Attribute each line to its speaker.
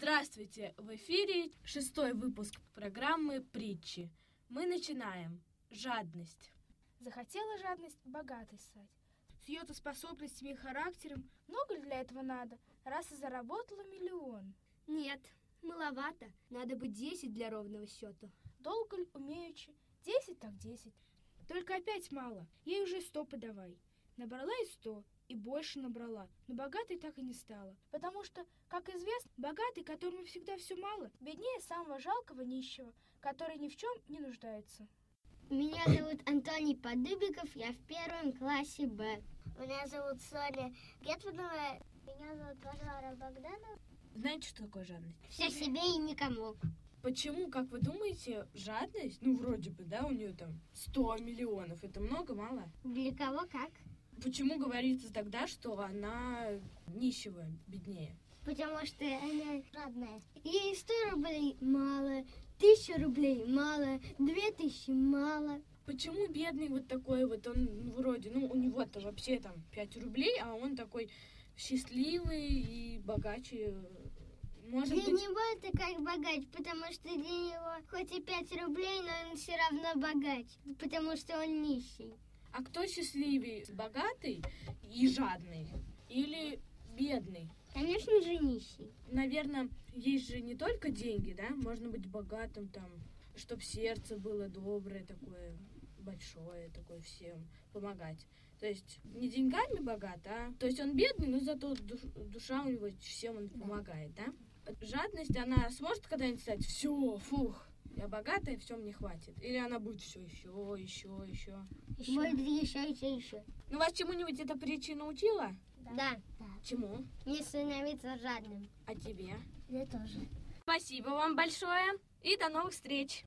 Speaker 1: Здравствуйте! В эфире 6-й выпуск программы «Притчи». Мы начинаем. Жадность.
Speaker 2: Захотела жадность богатой стать. С ее-то способностями и характером много ли для этого надо, раз и заработала миллион?
Speaker 3: Нет, маловато. Надо бы 10 для ровного счета.
Speaker 2: Долго ли умеючи? 10 так 10. Только опять мало. Ей уже 100 подавай. Набрала и 100, и больше набрала, но богатой так и не стала. Потому что, как известно, богатый, которому всегда все мало, беднее самого жалкого нищего, который ни в чем не нуждается.
Speaker 4: Меня зовут Антоний Подыбиков, я в 1 классе Б.
Speaker 5: Меня зовут Соня Гетманова. Меня зовут Варвара Богданова.
Speaker 1: Знаете, что такое жадность?
Speaker 4: Все себе и никому.
Speaker 1: Почему, как вы думаете, жадность, вроде бы, да, у нее там 100 миллионов, это много, мало?
Speaker 4: Для кого как?
Speaker 1: Почему говорится тогда, что она нищего беднее?
Speaker 4: Потому что она жадная. Ей 100 рублей мало, 1000 рублей мало, 2000 мало.
Speaker 1: Почему бедный вот такой вот, он вроде, у него-то вообще там 5 рублей, а он такой счастливый и богаче, может
Speaker 4: для
Speaker 1: быть...
Speaker 4: него это как богач, потому что для него хоть и 5 рублей, но он все равно богач, потому что он нищий.
Speaker 1: А кто счастливее, богатый и жадный или бедный?
Speaker 4: Конечно же, нищий.
Speaker 1: Наверное, есть же не только деньги, да? Можно быть богатым там, чтобы сердце было доброе такое, большое, такое всем помогать. То есть не деньгами богат, а... То есть он бедный, но зато душа у него всем он помогает, да? Жадность, она сможет когда-нибудь стать все, фух, я богатая, все мне хватит. Или она будет все еще.
Speaker 4: Будет еще.
Speaker 1: Вас чему-нибудь эта притча научила?
Speaker 4: Да.
Speaker 1: Чему?
Speaker 4: Не становиться жадным.
Speaker 1: А тебе?
Speaker 5: Я тоже.
Speaker 1: Спасибо вам большое и до новых встреч!